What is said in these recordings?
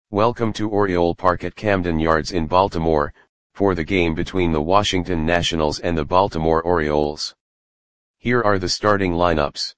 Welcome to Oriole Park at Camden Yards in Baltimore, for the game between the Washington Nationals and the Baltimore Orioles. Here are the starting lineups.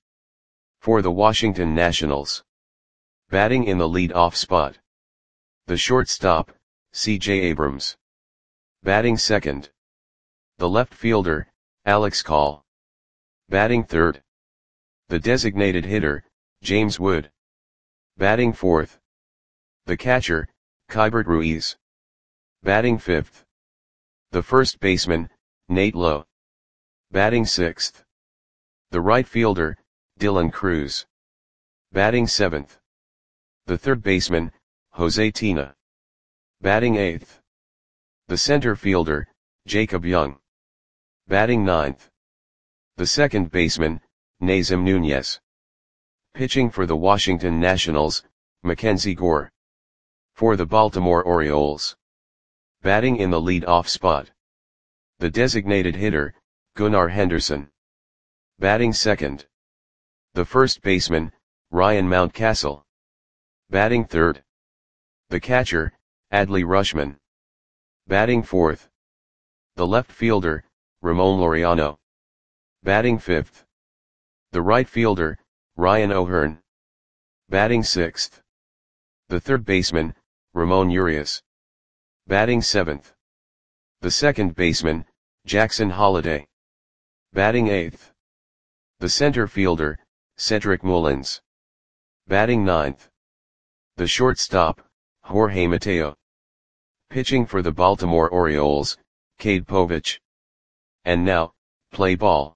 For the Washington Nationals. Batting in the lead-off spot. The shortstop, C.J. Abrams. Batting second. The left fielder, Alex Call. Batting third. The designated hitter, James Wood. Batting fourth. The catcher, Keibert Ruiz. Batting fifth. The first baseman, Nate Lowe. Batting sixth. The right fielder, Dylan Crews. Batting seventh. The third baseman, Jose Tena. Batting eighth. The center fielder, Jacob Young. Batting ninth. The second baseman, Nazem Nunez. Pitching for the Washington Nationals, Mackenzie Gore. For the Baltimore Orioles. Batting in the lead-off spot. The designated hitter, Gunnar Henderson. Batting second. The first baseman, Ryan Mountcastle. Batting third. The catcher, Adley Rutschman. Batting fourth. The left fielder, Ramon Laureano. Batting fifth. The right fielder, Ryan O'Hearn. Batting sixth. The third baseman, Ramon Urias. Batting seventh. The second baseman, Jackson Holliday. Batting eighth. The center fielder, Cedric Mullins. Batting ninth. The shortstop, Jorge Mateo. Pitching for the Baltimore Orioles, Cade Povich. And now, play ball.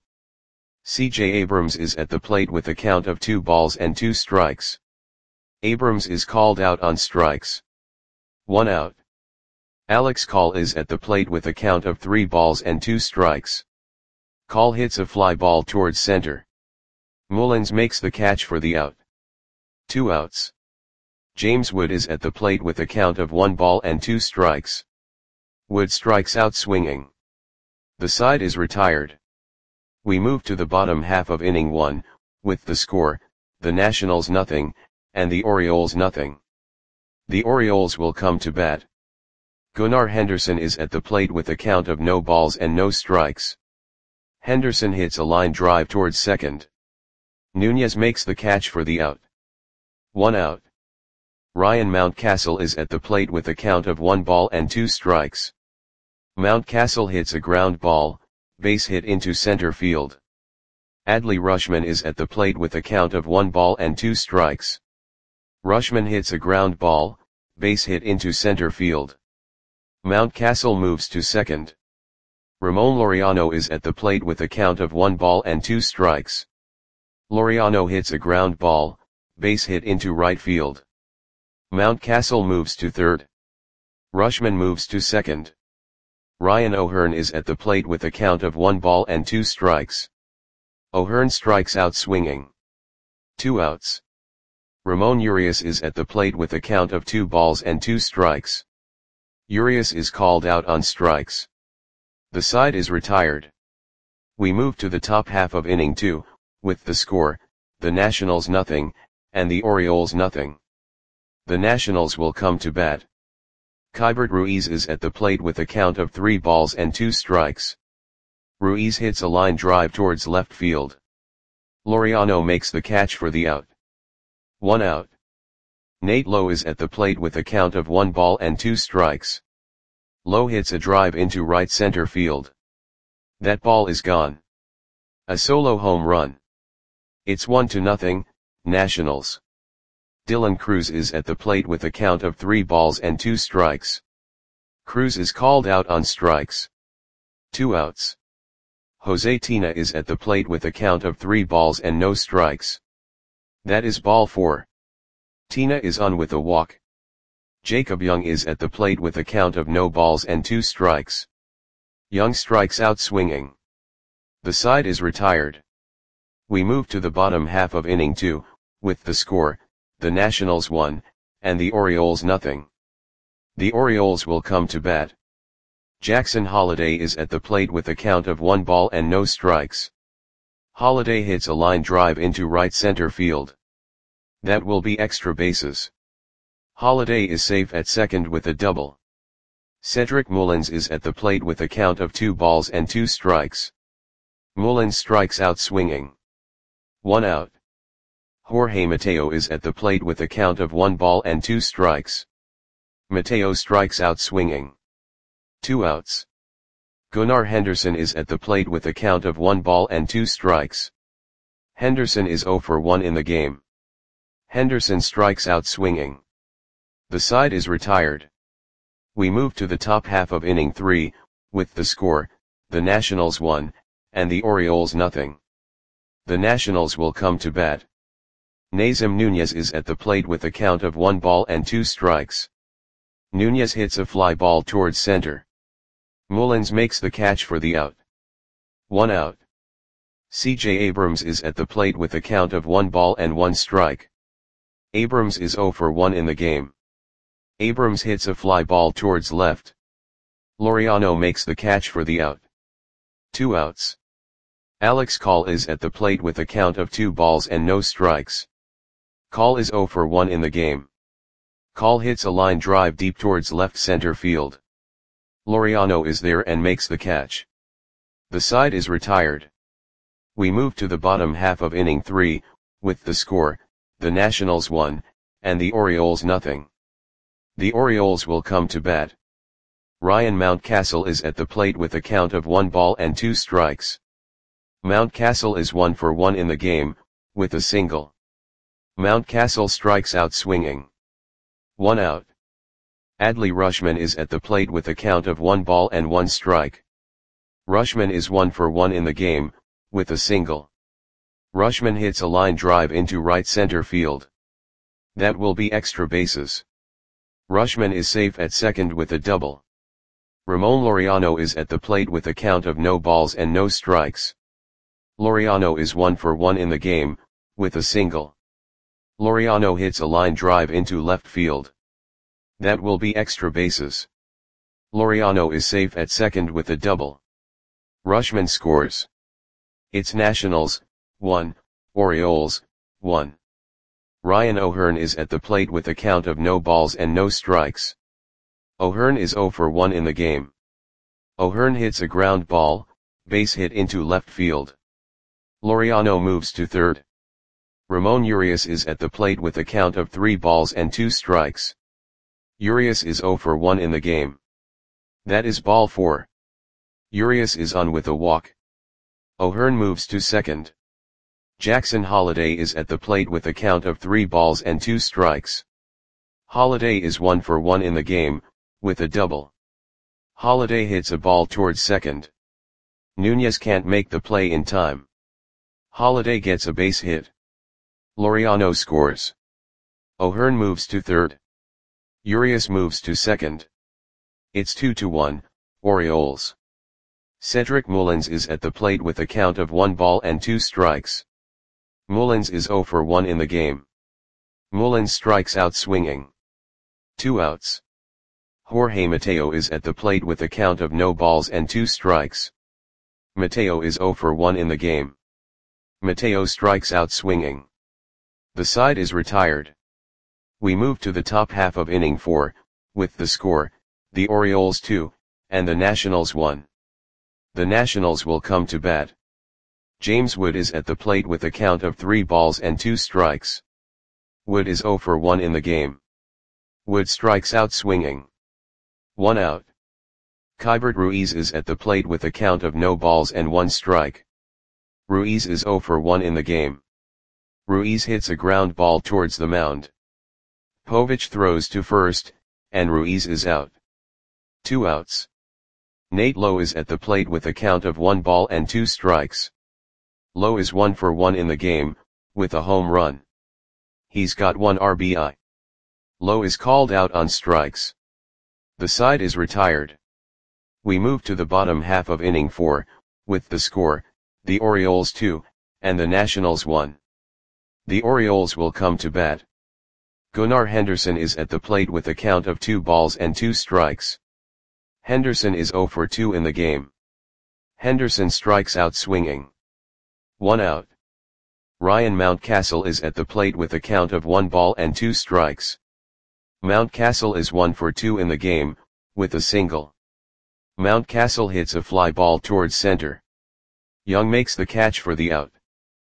C.J. Abrams is at the plate with a count of 2 balls and 2 strikes. Abrams is called out on strikes. 1 out. Alex Call is at the plate with a count of 3 balls and 2 strikes. Call hits a fly ball towards center. Mullins makes the catch for the out. 2 outs. James Wood is at the plate with a count of 1 ball and 2 strikes. Wood strikes out swinging. The side is retired. We move to the bottom half of inning 1, with the score, the Nationals nothing, and the Orioles nothing. The Orioles will come to bat. Gunnar Henderson is at the plate with a count of no balls and no strikes. Henderson hits a line drive towards second. Nunez makes the catch for the out. 1 out. Ryan Mountcastle is at the plate with a count of 1 ball and 2 strikes. Mountcastle hits a ground ball, base hit into center field. Adley Rutschman is at the plate with a count of 1 ball and 2 strikes. Rutschman hits a ground ball, base hit into center field. Mountcastle moves to second. Ramon Laureano is at the plate with a count of 1 ball and 2 strikes. Laureano hits a ground ball, base hit into right field. Mountcastle moves to third. Rutschman moves to second. Ryan O'Hearn is at the plate with a count of 1 ball and 2 strikes. O'Hearn strikes out swinging. 2 outs. Ramon Urias is at the plate with a count of 2 balls and 2 strikes. Urias is called out on strikes. The side is retired. We move to the top half of inning 2, with the score, the Nationals nothing, and the Orioles nothing. The Nationals will come to bat. Keibert Ruiz is at the plate with a count of 3 balls and 2 strikes. Ruiz hits a line drive towards left field. Laureano makes the catch for the out. 1 out. Nate Lowe is at the plate with a count of 1 ball and 2 strikes. Lowe hits a drive into right center field. That ball is gone. A solo home run. It's 1-0, Nationals. Dylan Crews is at the plate with a count of 3 balls and 2 strikes. Crews is called out on strikes. 2 outs. Jose Tena is at the plate with a count of 3 balls and no strikes. That is ball 4. Tena is on with a walk. Jacob Young is at the plate with a count of no balls and 2 strikes. Young strikes out swinging. The side is retired. We move to the bottom half of inning 2, with the score, the Nationals 1, and the Orioles nothing. The Orioles will come to bat. Jackson Holliday is at the plate with a count of 1 ball and no strikes. Holliday hits a line drive into right center field. That will be extra bases. Holiday is safe at second with a double. Cedric Mullins is at the plate with a count of 2 balls and 2 strikes. Mullins strikes out swinging. 1 out. Jorge Mateo is at the plate with a count of 1 ball and 2 strikes. Mateo strikes out swinging. 2 outs. Gunnar Henderson is at the plate with a count of 1 ball and 2 strikes. Henderson is 0 for 1 in the game. Henderson strikes out swinging. The side is retired. We move to the top half of inning 3, with the score, the Nationals 1, and the Orioles nothing. The Nationals will come to bat. Nazem Nunez is at the plate with a count of 1 ball and 2 strikes. Nunez hits a fly ball towards center. Mullins makes the catch for the out. 1 out. C.J. Abrams is at the plate with a count of 1 ball and 1 strike. Abrams is 0 for 1 in the game. Abrams hits a fly ball towards left. Laureano makes the catch for the out. 2 outs. Alex Call is at the plate with a count of 2 balls and no strikes. Call is 0 for 1 in the game. Call hits a line drive deep towards left center field. Laureano is there and makes the catch. The side is retired. We move to the bottom half of inning 3, with the score, the Nationals 1, and the Orioles nothing. The Orioles will come to bat. Ryan Mountcastle is at the plate with a count of 1 ball and 2 strikes. Mountcastle is 1 for 1 in the game, with a single. Mountcastle strikes out swinging. 1 out. Adley Rutschman is at the plate with a count of 1 ball and 1 strike. Rutschman is 1 for 1 in the game, with a single. Rutschman hits a line drive into right center field. That will be extra bases. Rutschman is safe at second with a double. Ramon Laureano is at the plate with a count of no balls and no strikes. Laureano is 1 for 1 in the game, with a single. Laureano hits a line drive into left field. That will be extra bases. Laureano is safe at second with a double. Rutschman scores. It's Nationals, 1, Orioles, 1. Ryan O'Hearn is at the plate with a count of no balls and no strikes. O'Hearn is 0 for 1 in the game. O'Hearn hits a ground ball, base hit into left field. Laureano moves to third. Ramon Urias is at the plate with a count of 3 balls and 2 strikes. Urias is 0 for 1 in the game. That is ball 4. Urias is on with a walk. O'Hearn moves to second. Jackson Holliday is at the plate with a count of 3 balls and 2 strikes. Holliday is 1 for 1 in the game, with a double. Holliday hits a ball towards second. Nunez can't make the play in time. Holliday gets a base hit. Laureano scores. O'Hearn moves to third. Urias moves to second. It's 2-1, Orioles. Cedric Mullins is at the plate with a count of 1 ball and 2 strikes. Mullins is 0 for 1 in the game. Mullins strikes out swinging. 2 outs. Jorge Mateo is at the plate with a count of no balls and 2 strikes. Mateo is 0 for 1 in the game. Mateo strikes out swinging. The side is retired. We move to the top half of inning 4, with the score, the Orioles 2, and the Nationals 1. The Nationals will come to bat. James Wood is at the plate with a count of 3 balls and 2 strikes. Wood is 0 for 1 in the game. Wood strikes out swinging. 1 out. Keibert Ruiz is at the plate with a count of no balls and 1 strike. Ruiz is 0 for 1 in the game. Ruiz hits a ground ball towards the mound. Povich throws to first, and Ruiz is out. 2 outs. Nate Lowe is at the plate with a count of 1 ball and 2 strikes. Lowe is 1 for 1 in the game, with a home run. He's got 1 RBI. Lowe is called out on strikes. The side is retired. We move to the bottom half of inning 4, with the score, the Orioles 2, and the Nationals 1. The Orioles will come to bat. Gunnar Henderson is at the plate with a count of 2 balls and 2 strikes. Henderson is 0 for 2 in the game. Henderson strikes out swinging. 1 out. Ryan Mountcastle is at the plate with a count of 1 ball and 2 strikes. Mountcastle is 1 for 2 in the game, with a single. Mountcastle hits a fly ball towards center. Young makes the catch for the out.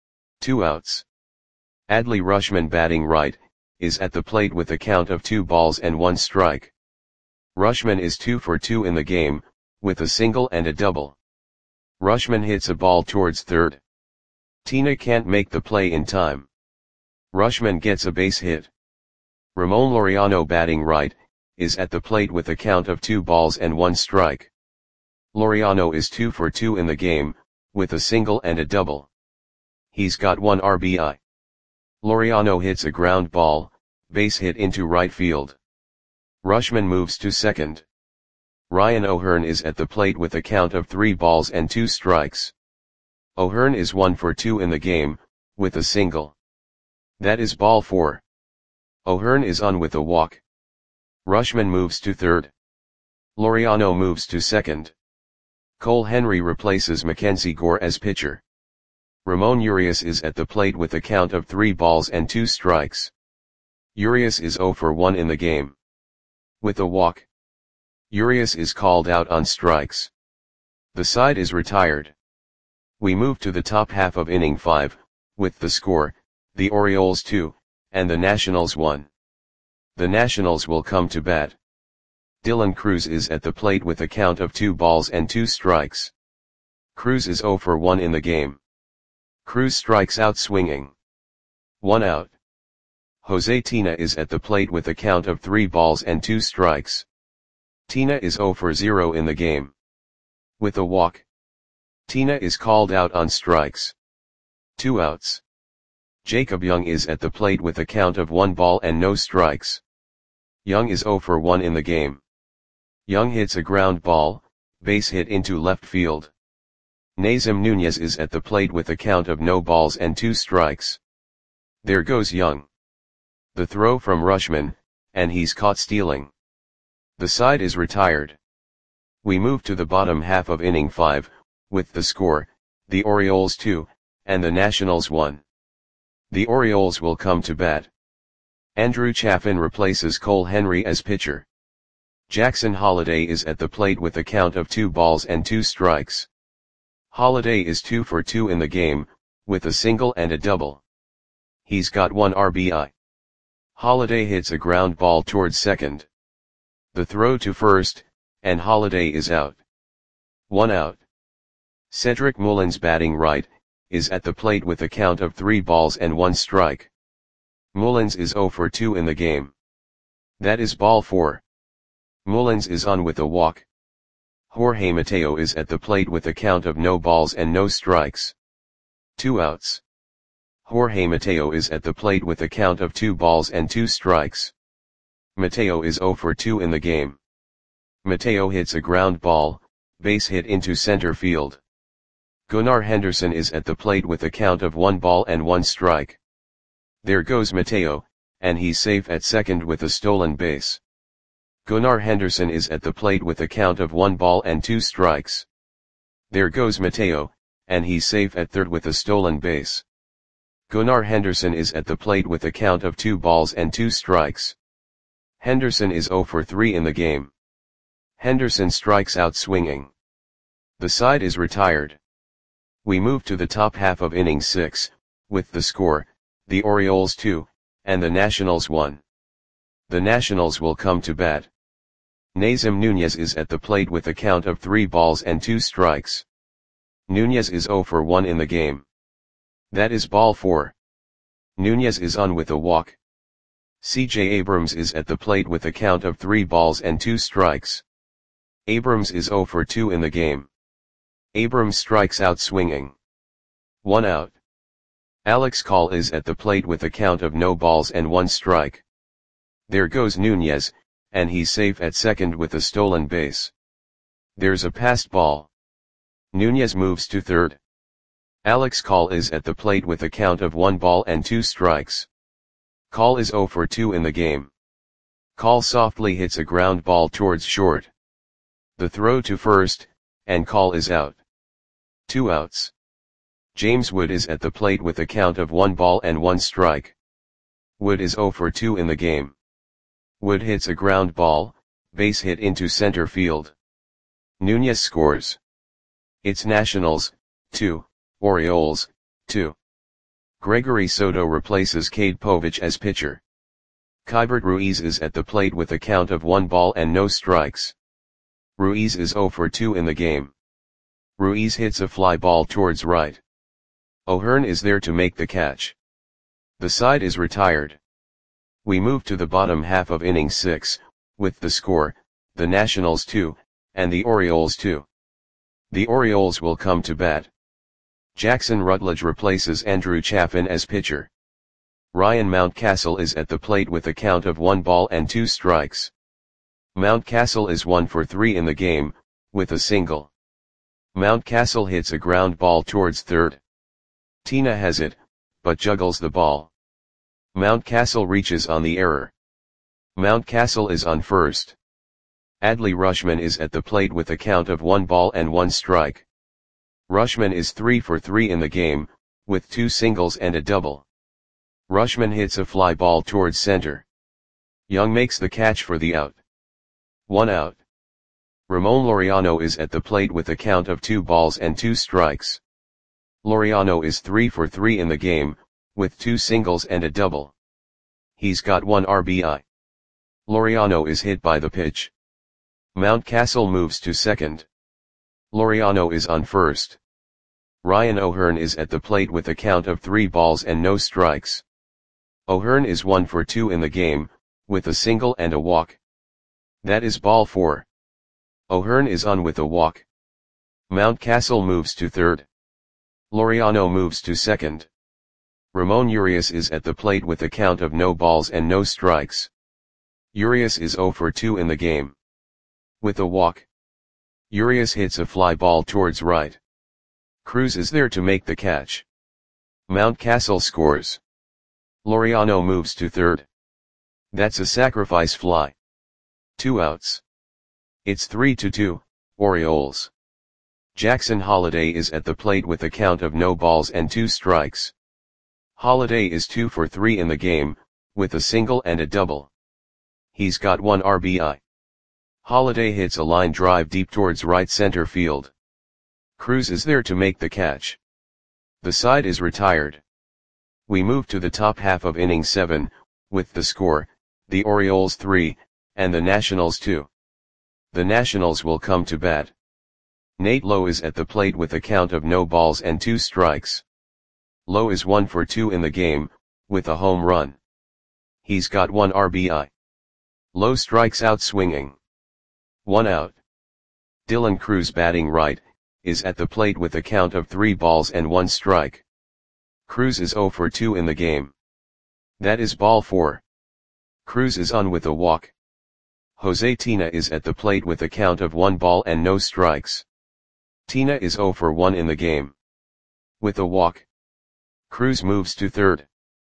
2 outs. Adley Rushman batting right, is at the plate with a count of 2 balls and 1 strike. Rushman is 2 for 2 in the game, with a single and a double. Rushman hits a ball towards third. Tina can't make the play in time. Rushman gets a base hit. Ramon Laureano batting right, is at the plate with a count of 2 balls and 1 strike. Laureano is 2 for 2 in the game, with a single and a double. He's got 1 RBI. Laureano hits a ground ball, base hit into right field. Rushman moves to second. Ryan O'Hearn is at the plate with a count of 3 balls and 2 strikes. O'Hearn is 1 for 2 in the game, with a single. That is ball 4. O'Hearn is on with a walk. Rushman moves to third. Laureano moves to second. Cole Henry replaces Mackenzie Gore as pitcher. Ramon Urias is at the plate with a count of 3 balls and 2 strikes. Urias is 0 for 1 in the game. With a walk. Urias is called out on strikes. The side is retired. We move to the top half of inning 5, with the score, the Orioles 2, and the Nationals 1. The Nationals will come to bat. Dylan Cruz is at the plate with a count of 2 balls and 2 strikes. Cruz is 0 for 1 in the game. Cruz strikes out swinging. 1 out. Jose Tina is at the plate with a count of 3 balls and 2 strikes. Tina is 0 for 0 in the game. With a walk. Tina is called out on strikes. 2 outs. Jacob Young is at the plate with a count of 1 ball and no strikes. Young is 0 for 1 in the game. Young hits a ground ball, base hit into left field. Nazem Nunez is at the plate with a count of no balls and 2 strikes. There goes Young. The throw from Rushman, and he's caught stealing. The side is retired. We move to the bottom half of inning 5, with the score, the Orioles 2, and the Nationals 1. The Orioles will come to bat. Andrew Chaffin replaces Cole Henry as pitcher. Jackson Holliday is at the plate with a count of 2 balls and 2 strikes. Holliday is 2 for 2 in the game, with a single and a double. He's got 1 RBI. Holliday hits a ground ball towards second. The throw to first, and Holliday is out. 1 out. Cedric Mullins batting right, is at the plate with a count of 3 balls and 1 strike. Mullins is 0 for 2 in the game. That is ball 4. Mullins is on with a walk. Jorge Mateo is at the plate with a count of no balls and no strikes. 2 outs. Jorge Mateo is at the plate with a count of 2 balls and 2 strikes. Mateo is 0 for 2 in the game. Mateo hits a ground ball, base hit into center field. Gunnar Henderson is at the plate with a count of 1 ball and 1 strike. There goes Mateo, and he's safe at second with a stolen base. Gunnar Henderson is at the plate with a count of 1 ball and 2 strikes. There goes Mateo, and he's safe at third with a stolen base. Gunnar Henderson is at the plate with a count of 2 balls and 2 strikes. Henderson is 0 for 3 in the game. Henderson strikes out swinging. The side is retired. We move to the top half of inning 6, with the score, the Orioles 2, and the Nationals 1. The Nationals will come to bat. Nazem Nunez is at the plate with a count of 3 balls and 2 strikes. Nunez is 0 for 1 in the game. That is ball 4. Nunez is on with a walk. C.J. Abrams is at the plate with a count of 3 balls and 2 strikes. Abrams is 0 for 2 in the game. Abrams strikes out swinging. 1 out. Alex Call is at the plate with a count of no balls and 1 strike. There goes Nunez, and he's safe at second with a stolen base. There's a passed ball. Nunez moves to third. Alex Call is at the plate with a count of 1 ball and 2 strikes. Call is 0 for 2 in the game. Call softly hits a ground ball towards short. The throw to first, and Call is out. 2 outs. James Wood is at the plate with a count of 1 ball and 1 strike. Wood is 0 for 2 in the game. Wood hits a ground ball, base hit into center field. Nunez scores. It's Nationals, 2, Orioles, 2. Gregory Soto replaces Cade Povich as pitcher. Keibert Ruiz is at the plate with a count of 1 ball and no strikes. Ruiz is 0 for 2 in the game. Ruiz hits a fly ball towards right. O'Hearn is there to make the catch. The side is retired. We move to the bottom half of inning 6, with the score, the Nationals 2, and the Orioles 2. The Orioles will come to bat. Jackson Rutledge replaces Andrew Chafin as pitcher. Ryan Mountcastle is at the plate with a count of 1 ball and 2 strikes. Mountcastle is 1 for 3 in the game, with a single. Mountcastle hits a ground ball towards third. Tina has it, but juggles the ball. Mountcastle reaches on the error. Mountcastle is on first. Adley Rutschman is at the plate with a count of 1 ball and 1 strike. Rutschman is 3 for 3 in the game, with 2 singles and a double. Rutschman hits a fly ball towards center. Young makes the catch for the out. 1 out. Ramon Laureano is at the plate with a count of 2 balls and 2 strikes. Laureano is 3 for 3 in the game, with 2 singles and a double. He's got 1 RBI. Laureano is hit by the pitch. Mountcastle moves to second. Laureano is on first. Ryan O'Hearn is at the plate with a count of 3 balls and no strikes. O'Hearn is 1 for 2 in the game, with a single and a walk. That is ball 4. O'Hearn is on with a walk. Mountcastle moves to third. Laureano moves to second. Ramon Urias is at the plate with a count of no balls and no strikes. Urias is 0 for 2 in the game. With a walk. Urias hits a fly ball towards right. Cruz is there to make the catch. Mountcastle scores. Laureano moves to third. That's a sacrifice fly. 2 outs. It's 3-2, Orioles. Jackson Holliday is at the plate with a count of no balls and 2 strikes. Holliday is 2 for 3 in the game, with a single and a double. He's got 1 RBI. Holliday hits a line drive deep towards right center field. Cruz is there to make the catch. The side is retired. We move to the top half of inning 7, with the score, the Orioles 3, and the Nationals 2. The Nationals will come to bat. Nate Lowe is at the plate with a count of no balls and 2 strikes. Lowe is 1 for 2 in the game, with a home run. He's got 1 RBI. Lowe strikes out swinging. 1 out. Dylan Cruz, batting right, is at the plate with a count of 3 balls and 1 strike. Cruz is 0 for 2 in the game. That is ball 4. Cruz is on with a walk. Jose Tina is at the plate with a count of 1 ball and no strikes. Tina is 0 for 1 in the game. With a walk. Cruz moves to third.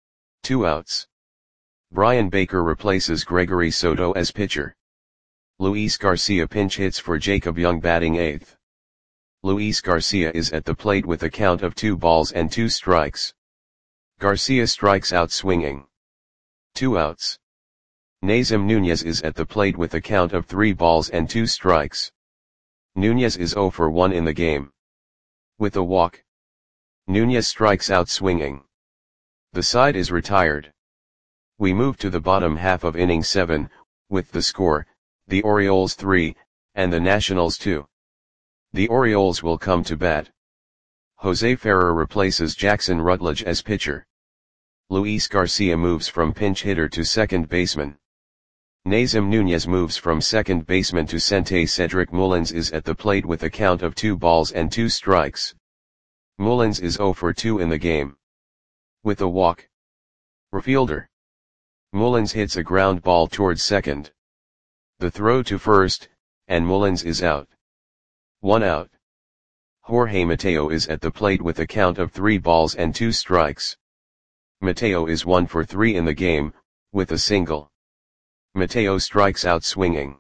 2 outs. Brian Baker replaces Gregory Soto as pitcher. Luis Garcia pinch hits for Jacob Young, batting 8th. Luis Garcia is at the plate with a count of 2 balls and 2 strikes. Garcia strikes out swinging. 2 outs. Nazem Nunez is at the plate with a count of 3 balls and 2 strikes. Nunez is 0 for 1 in the game. With a walk. Nunez strikes out swinging. The side is retired. We move to the bottom half of inning 7, with the score, the Orioles 3, and the Nationals 2. The Orioles will come to bat. Jose Ferrer replaces Jackson Rutledge as pitcher. Luis Garcia moves from pinch hitter to second baseman. Nazem Nunez moves from second baseman to center. Cedric Mullins is at the plate with a count of 2 balls and 2 strikes. Mullins is 0 for 2 in the game. With a walk. Refielder. Mullins hits a ground ball towards second. The throw to first, and Mullins is out. 1 out. Jorge Mateo is at the plate with a count of 3 balls and 2 strikes. Mateo is 1 for 3 in the game, with a single. Mateo strikes out swinging.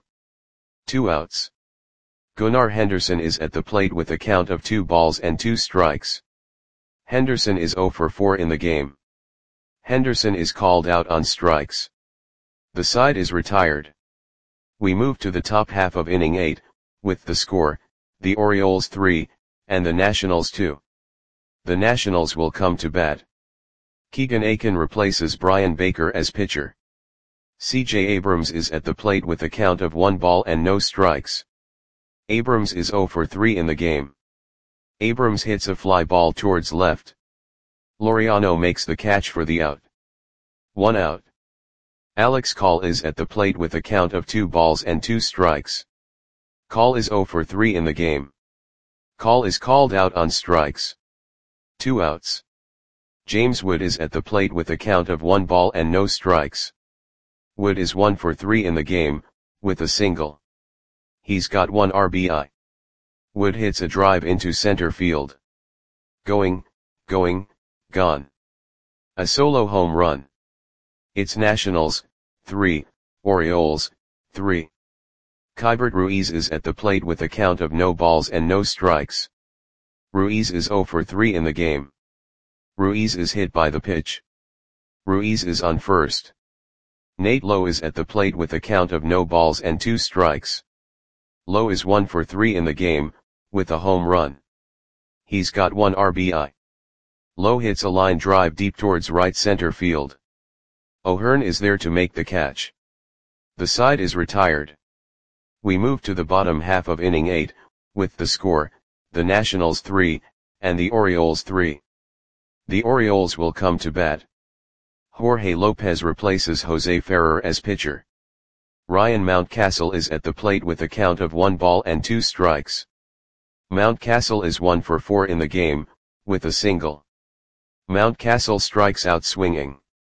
2 outs. Gunnar Henderson is at the plate with a count of 2 balls and 2 strikes. Henderson is 0 for 4 in the game. Henderson is called out on strikes. The side is retired. We move to the top half of inning 8, with the score, the Orioles 3, and the Nationals 2. The Nationals will come to bat. Keegan Akin replaces Brian Baker as pitcher. C.J. Abrams is at the plate with a count of 1 ball and no strikes. Abrams is 0 for 3 in the game. Abrams hits a fly ball towards left. Laureano makes the catch for the out. 1 out. Alex Call is at the plate with a count of 2 balls and 2 strikes. Call is 0 for 3 in the game. Call is called out on strikes. 2 outs. James Wood is at the plate with a count of 1 ball and no strikes. Wood is 1 for 3 in the game, with a single. He's got 1 RBI. Wood hits a drive into center field. Going, gone. A solo home run. It's Nationals, 3, Orioles, 3. Keibert Ruiz is at the plate with a count of no balls and no strikes. Ruiz is 0 for 3 in the game. Ruiz is hit by the pitch. Ruiz is on first. Nate Lowe is at the plate with a count of no balls and 2 strikes. Lowe is 1 for 3 in the game, with a home run. He's got 1 RBI. Lowe hits a line drive deep towards right center field. O'Hearn is there to make the catch. The side is retired. We move to the bottom half of inning 8, with the score, the Nationals 3, and the Orioles 3. The Orioles will come to bat. Jorge Lopez replaces Jose Ferrer as pitcher. Ryan Mountcastle is at the plate with a count of 1 ball and 2 strikes. Mountcastle is 1 for 4 in the game, with a single. Mountcastle strikes out swinging.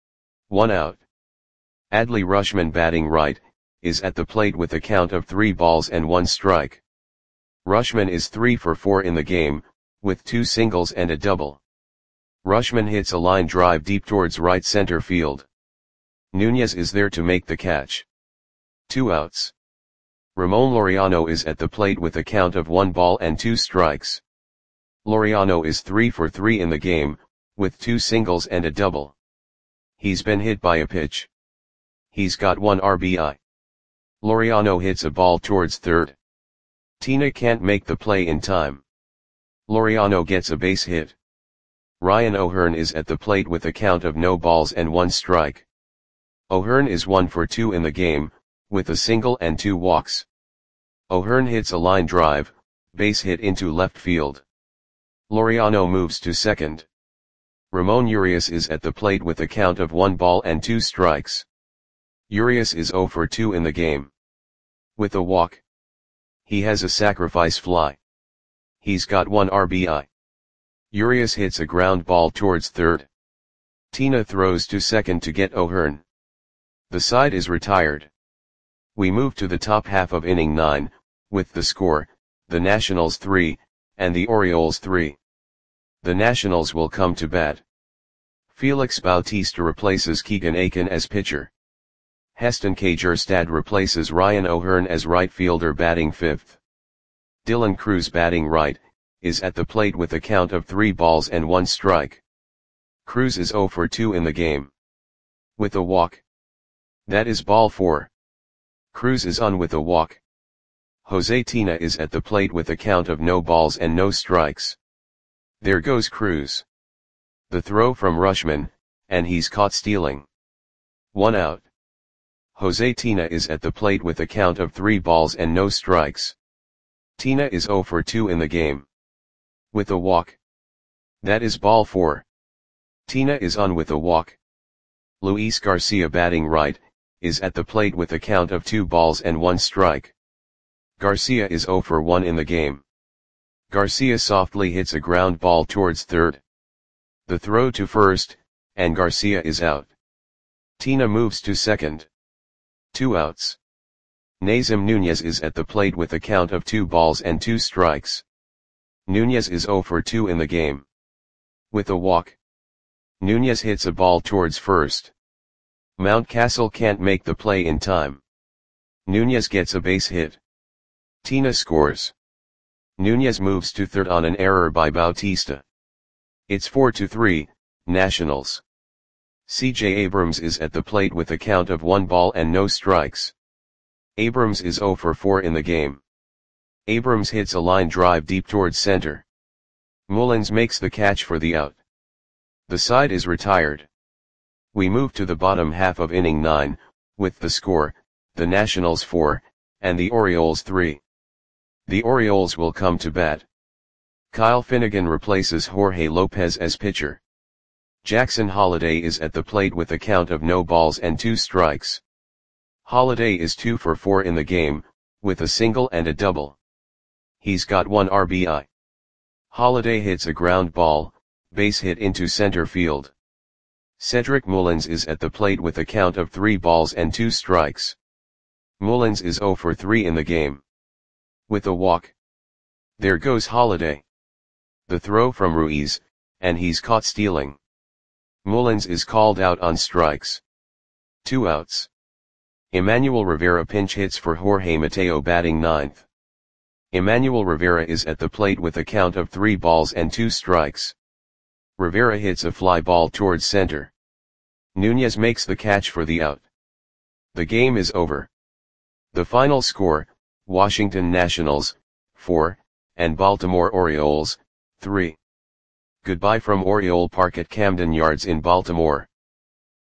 1 out. Adley Rutschman, batting right, is at the plate with a count of 3 balls and 1 strike. Rutschman is 3 for 4 in the game, with 2 singles and a double. Rutschman hits a line drive deep towards right center field. Nunez is there to make the catch. 2 outs. Ramon Laureano is at the plate with a count of 1 ball and 2 strikes. Laureano is 3 for 3 in the game, with 2 singles and a double. He's been hit by a pitch. He's got 1 RBI. Laureano hits a ball towards third. Tina can't make the play in time. Laureano gets a base hit. Ryan O'Hearn is at the plate with a count of no balls and 1 strike. O'Hearn is 1 for 2 in the game, with a single and 2 walks. O'Hearn hits a line drive, base hit into left field. Laureano moves to second. Ramon Urias is at the plate with a count of 1 ball and 2 strikes. Urias is 0 for 2 in the game. With a walk. He has a sacrifice fly. He's got 1 RBI. Urias hits a ground ball towards third. Tina throws to second to get O'Hearn. The side is retired. We move to the top half of inning 9, with the score, the Nationals 3, and the Orioles 3. The Nationals will come to bat. Felix Bautista replaces Keegan Akin as pitcher. Heston Kjerstad replaces Ryan O'Hearn as right fielder, batting 5th. Dylan Cruz, batting right, is at the plate with a count of 3 balls and 1 strike. Cruz is 0 for 2 in the game. With a walk. That is ball 4. Cruz is on with a walk. Jose Tina is at the plate with a count of no balls and no strikes. There goes Cruz. The throw from Rutschman, and he's caught stealing. 1 out. Jose Tina is at the plate with a count of 3 balls and no strikes. Tina is 0 for 2 in the game. With a walk. That is ball 4. Tina is on with a walk. Luis Garcia, batting right, is at the plate with a count of 2 balls and 1 strike. Garcia is 0 for 1 in the game. Garcia softly hits a ground ball towards third. The throw to first, and Garcia is out. Tina moves to second. 2 outs. Nazem Nunez is at the plate with a count of 2 balls and 2 strikes. Nunez is 0 for 2 in the game. With a walk. Nunez hits a ball towards first. Mountcastle can't make the play in time. Nunez gets a base hit. Tina scores. Nunez moves to third on an error by Bautista. It's 4-3, Nationals. C.J. Abrams is at the plate with a count of 1 ball and no strikes. Abrams is 0 for 4 in the game. Abrams hits a line drive deep towards center. Mullins makes the catch for the out. The side is retired. We move to the bottom half of inning 9, with the score, the Nationals 4, and the Orioles 3. The Orioles will come to bat. Kyle Finnegan replaces Jorge Lopez as pitcher. Jackson Holliday is at the plate with a count of no balls and 2 strikes. Holliday is 2 for 4 in the game, with a single and a double. He's got 1 RBI. Holliday hits a ground ball, base hit into center field. Cedric Mullins is at the plate with a count of 3 balls and 2 strikes. Mullins is 0 for 3 in the game. With a walk. There goes Holliday. The throw from Ruiz, and he's caught stealing. Mullins is called out on strikes. 2 outs. Emmanuel Rivera pinch hits for Jorge Mateo batting 9th. Emmanuel Rivera is at the plate with a count of 3 balls and 2 strikes. Rivera hits a fly ball towards center. Nunez makes the catch for the out. The game is over. The final score, Washington Nationals, 4, and Baltimore Orioles, 3. Goodbye from Oriole Park at Camden Yards in Baltimore.